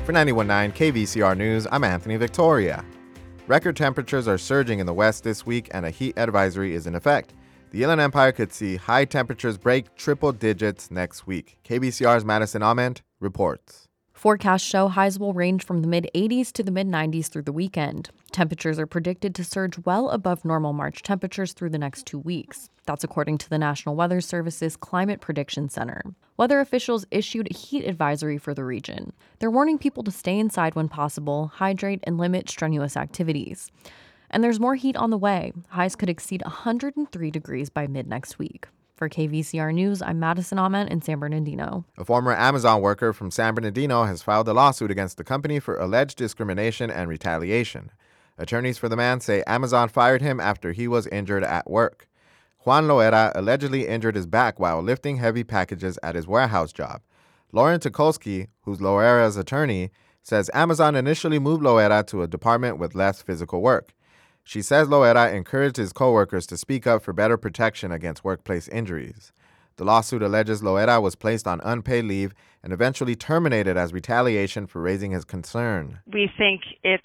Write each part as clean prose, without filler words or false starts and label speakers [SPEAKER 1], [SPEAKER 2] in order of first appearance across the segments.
[SPEAKER 1] For 91.9 KVCR News, I'm Anthony Victoria. Record temperatures are surging in the west this week and a heat advisory is in effect. The Inland Empire could see high temperatures break triple digits next week. KVCR's Madison Ament reports.
[SPEAKER 2] Forecasts show highs will range from the mid-80s to the mid-90s through the weekend. Temperatures are predicted to surge well above normal March temperatures through the next 2 weeks. That's according to the National Weather Service's Climate Prediction Center. Weather officials issued a heat advisory for the region. They're warning people to stay inside when possible, hydrate, and limit strenuous activities. And there's more heat on the way. Highs could exceed 103 degrees by mid-next week. For KVCR News, I'm Madison Ament in San Bernardino.
[SPEAKER 1] A former Amazon worker from San Bernardino has filed a lawsuit against the company for alleged discrimination and retaliation. Attorneys for the man say Amazon fired him after he was injured at work. Juan Loera allegedly injured his back while lifting heavy packages at his warehouse job. Lauren Tukolsky, who's Loera's attorney, says Amazon initially moved Loera to a department with less physical work. She says Loera encouraged his coworkers to speak up for better protection against workplace injuries. The lawsuit alleges Loera was placed on unpaid leave and eventually terminated as retaliation for raising his concern.
[SPEAKER 3] We think it's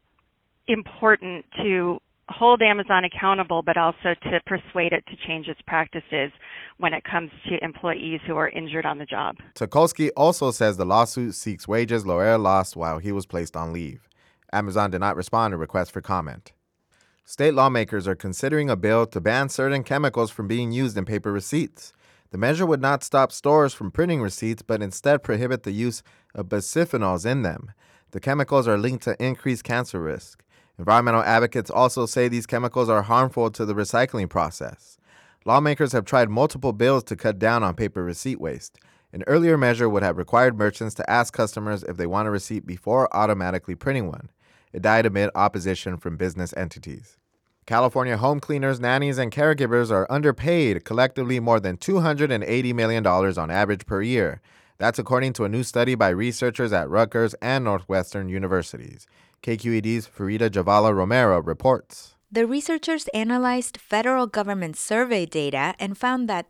[SPEAKER 3] important to hold Amazon accountable, but also to persuade it to change its practices when it comes to employees who are injured on the job.
[SPEAKER 1] Tukolsky also says the lawsuit seeks wages Loera lost while he was placed on leave. Amazon did not respond to requests for comment. State lawmakers are considering a bill to ban certain chemicals from being used in paper receipts. The measure would not stop stores from printing receipts, but instead prohibit the use of bisphenols in them. The chemicals are linked to increased cancer risk. Environmental advocates also say these chemicals are harmful to the recycling process. Lawmakers have tried multiple bills to cut down on paper receipt waste. An earlier measure would have required merchants to ask customers if they want a receipt before automatically printing one. It died amid opposition from business entities. California home cleaners, nannies, and caregivers are underpaid, collectively more than $280 million on average per year. That's according to a new study by researchers at Rutgers and Northwestern universities. KQED's Farida Javala Romero reports.
[SPEAKER 4] The researchers analyzed federal government survey data and found that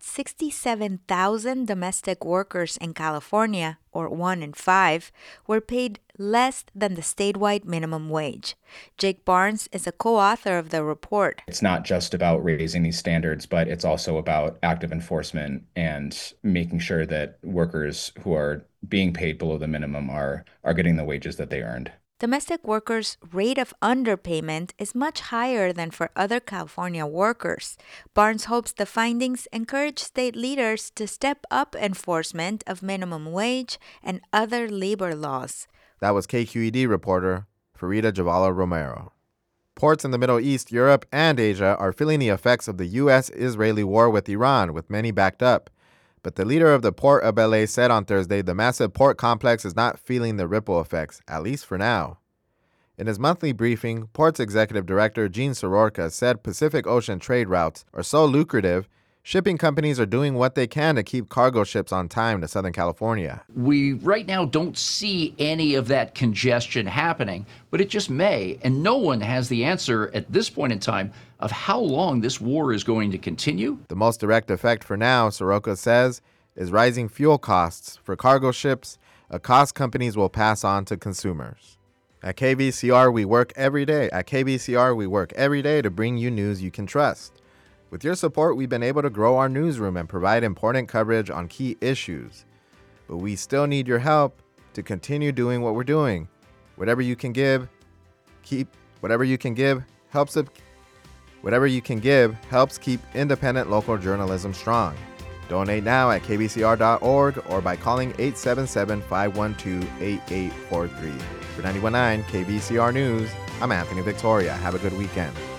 [SPEAKER 4] 67,000 domestic workers in California, or 1 in 5, were paid less than the statewide minimum wage. Jake Barnes is a co-author of the report.
[SPEAKER 5] It's not just about raising these standards, but it's also about active enforcement and making sure that workers who are being paid below the minimum are getting the wages that they earned.
[SPEAKER 4] Domestic workers' rate of underpayment is much higher than for other California workers. Barnes hopes the findings encourage state leaders to step up enforcement of minimum wage and other labor laws.
[SPEAKER 1] That was KQED reporter Farida Javala Romero. Ports in the Middle East, Europe, and Asia are feeling the effects of the U.S.-Israeli war with Iran, with many backed up. But the leader of the Port of LA said on Thursday the massive port complex is not feeling the ripple effects, at least for now. In his monthly briefing, Port's executive director Gene Soroka said Pacific Ocean trade routes are so lucrative, shipping companies are doing what they can to keep cargo ships on time to Southern California.
[SPEAKER 6] We right now don't see any of that congestion happening, but it just may, and no one has the answer at this point in time of how long this war is going to continue.
[SPEAKER 1] The most direct effect for now, Soroka says, is rising fuel costs for cargo ships, a cost companies will pass on to consumers. At KVCR, we work every day. At KVCR, we work every day to bring you news you can trust. With your support, we've been able to grow our newsroom and provide important coverage on key issues. But we still need your help to continue doing what we're doing. Whatever you can give helps keep independent local journalism strong. Donate now at kvcr.org or by calling 877-512-8843. For 91.9 KVCR News, I'm Anthony Victoria. Have a good weekend.